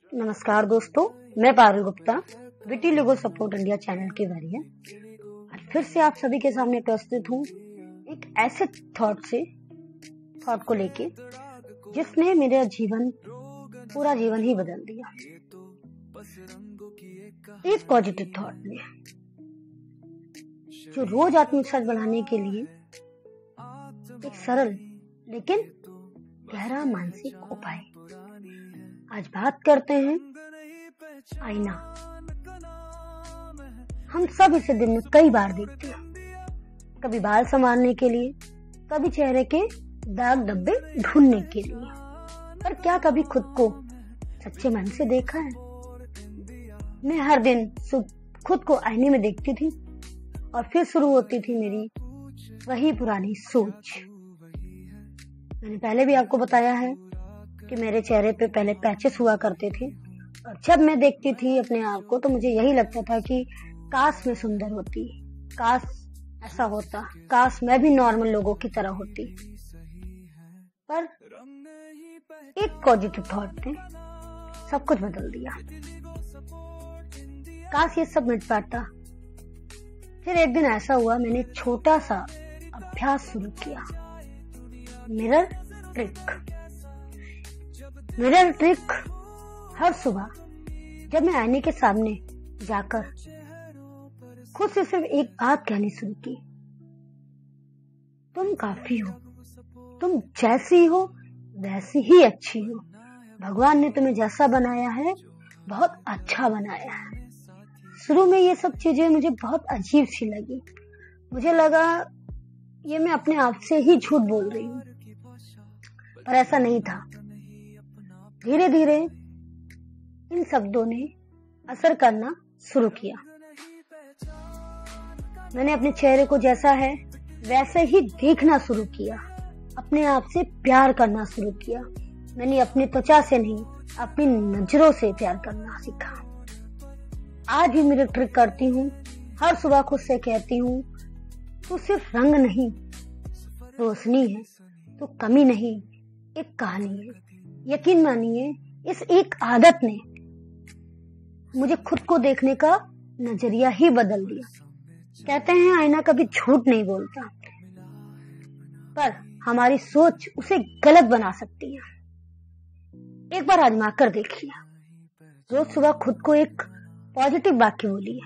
नमस्कार दोस्तों, मैं Parul Gupta vitiligo support India channel के जरिए आज फिर से आप सभी के सामने प्रस्तुत हूँ एक ऐसे थॉट को लेके जिसने मेरा पूरा जीवन ही बदल दिया। एक पॉजिटिव थॉट में जो रोज आत्मविश्वास बढ़ाने के लिए एक सरल लेकिन गहरा मानसिक उपाय। आज बात करते हैं आईना। हम सब इसे दिन में कई बार देखते हैं, कभी बाल संवारने के लिए, कभी चेहरे के दाग धब्बे ढूंढने के लिए। पर क्या कभी खुद को सच्चे मन से देखा है? मैं हर दिन खुद को आईने में देखती थी और फिर शुरू होती थी मेरी वही पुरानी सोच। मैंने पहले भी आपको बताया है कि मेरे चेहरे पे पहले पैचेस हुआ करते थे और जब मैं देखती थी अपने आप को तो मुझे यही लगता था कि काश मैं सुंदर होती, काश ऐसा होता, काश मैं भी नॉर्मल लोगों की तरह होती। पर एक पॉजिटिव थॉट ने सब कुछ बदल दिया। काश ये सब मिट पाता। फिर एक दिन ऐसा हुआ, मैंने छोटा सा अभ्यास शुरू किया, मिरर ट्रिक। हर सुबह जब मैं आईने के सामने जाकर खुद से सिर्फ एक बात कहनी शुरू की, तुम काफी हो, तुम जैसी हो वैसी ही अच्छी हो, भगवान ने तुम्हें जैसा बनाया है बहुत अच्छा बनाया है। शुरू में ये सब चीजें मुझे बहुत अजीब सी लगी। मुझे लगा ये मैं अपने आप से ही झूठ बोल रही हूँ, पर ऐसा नहीं था। धीरे धीरे इन शब्दों ने असर करना शुरू किया। मैंने अपने चेहरे को जैसा है वैसे ही देखना शुरू किया, अपने आप से प्यार करना शुरू किया। मैंने अपनी त्वचा से नहीं, अपनी नजरों से प्यार करना सीखा। आज भी मेरी ट्रिक करती हूँ, हर सुबह खुद से कहती हूँ, तू सिर्फ रंग नहीं, रोशनी है, तो कमी नहीं, एक कहानी है। यकीन मानिए, इस एक आदत ने मुझे खुद को देखने का नजरिया ही बदल दिया। कहते हैं आईना कभी झूठ नहीं बोलता, पर हमारी सोच उसे गलत बना सकती है। एक बार आजमा कर देखिए। रोज सुबह खुद को एक पॉजिटिव वाक्य बोलिए।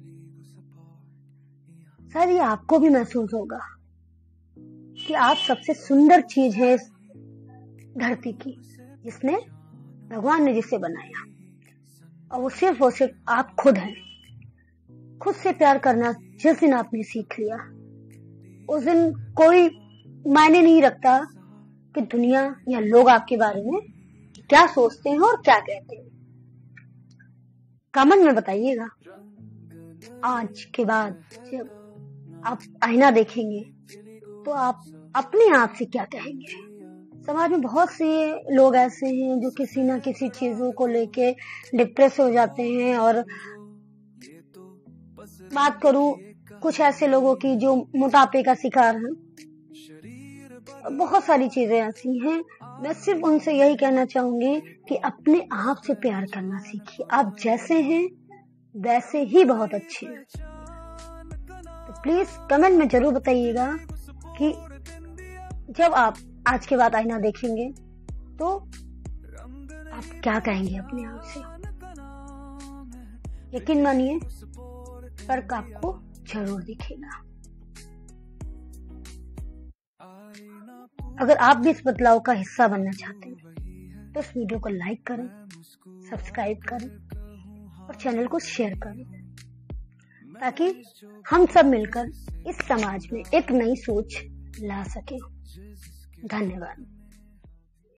शायद ये आपको भी महसूस होगा कि आप सबसे सुंदर चीज है इस धरती की, जिसने भगवान ने जिसे बनाया, और वो सिर्फ आप खुद हैं। खुद से प्यार करना जिस दिन आपने सीख लिया, उस दिन कोई मायने नहीं रखता कि दुनिया या लोग आपके बारे में क्या सोचते हैं और क्या कहते हैं। कमेंट में बताइएगा, आज के बाद जब आप आईना देखेंगे तो आप अपने आप से क्या कहेंगे। समाज में बहुत से लोग ऐसे हैं जो किसी ना किसी चीजों को लेके डिप्रेस हो जाते हैं, और बात करूं कुछ ऐसे लोगों की जो मोटापे का शिकार हैं, बहुत सारी चीजें ऐसी हैं। मैं सिर्फ उनसे यही कहना चाहूंगी कि अपने आप से प्यार करना सीखिए। आप जैसे हैं वैसे ही बहुत अच्छे हैं। तो प्लीज कमेंट में जरूर बताइएगा कि जब आप आज के बाद आईना देखेंगे तो आप क्या कहेंगे अपने आप से। यकीन मानिए, फर्क आपको जरूर दिखेगा। अगर आप भी इस बदलाव का हिस्सा बनना चाहते हैं तो इस वीडियो को लाइक करें, सब्सक्राइब करें और चैनल को शेयर करें, ताकि हम सब मिलकर इस समाज में एक नई सोच ला सकें। धन्यवाद।